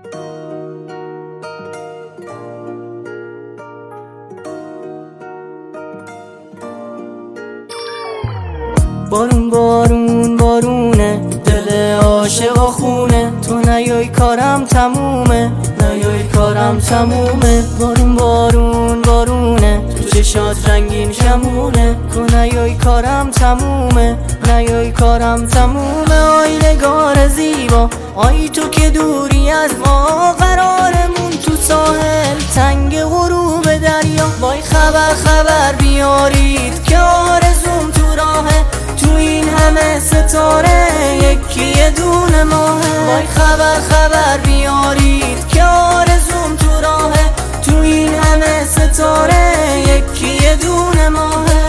بارون بارون بارونه، دل عاشقا خونه، تو نیای کارم تمومه، نیای کارم تمومه. بارون بارون بارونه، تو چشات رنگین شمونه، تو نیای کارم تمومه، نیای کارم تمومه. آی نگار زیبا، آی تو که دوری از ما، قرارمون تو ساحل تنگ غروب دریا. وای خبر بیارید که آرزوم تو راهه، تو این همه ستاره یکی یه دونه ماهه. وای خبر بیارید که آرزوم تو راهه، تو این همه ستاره یکی یه دونه ماهه.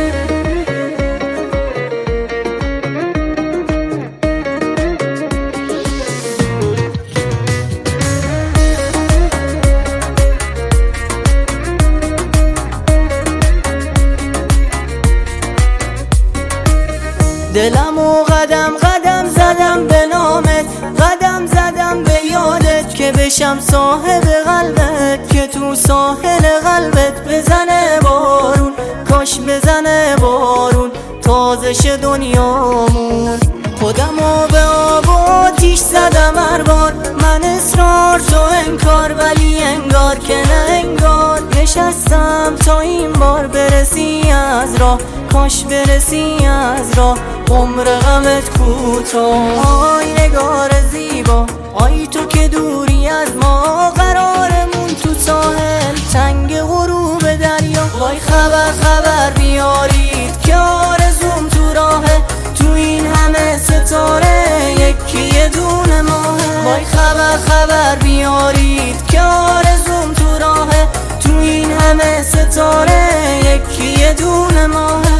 دلمو قدم زدم به نامت، قدم زدم به یادت، که بشم صاحب قلبت، که تو ساحل قلبت بزنه بارون، کاش بزنه بارون، تازش دنیامون. خودمو به آب و آتیش زدم هر بار، من اصرار تو انکار، ولی انگار که نه انگار. نشستم تا این بار برسی از راه، کاش برسی از راه، عمر غمت کوتاه. آی نگار زیبا، آی تو که دوری از ما، قرارمون تو ساحل تنگ غروب دریا. وای خبر بیارید که آرزوم تو راهه، تو این همه ستاره یکی یه دونه ماهه. وای خبر بیارید که آرزوم تو راهه، تو این همه ستاره یکی یه دونه ماهه.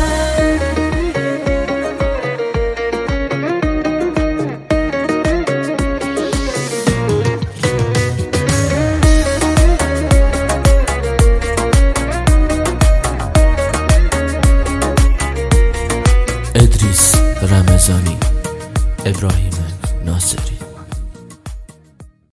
ادریس رمضانی، ابراهیم ناصری.